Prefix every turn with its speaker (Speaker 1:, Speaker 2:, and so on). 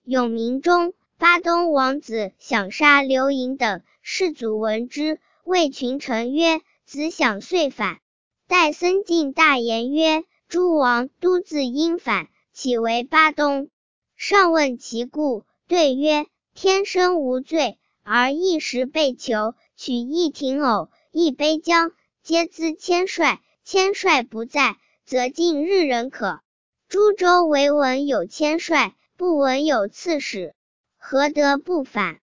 Speaker 1: 永明中，巴东王子想杀刘盈等，世祖闻之，谓群臣曰：子想遂反。戴僧进大言曰：诸王都自因反，岂为巴东？上问其故，对曰：天生无罪，而一时被囚，取一亭偶，一杯浆，皆资千帅，千帅不在，则近日人可。诸州唯闻有千帅，不闻有刺史，何得不反？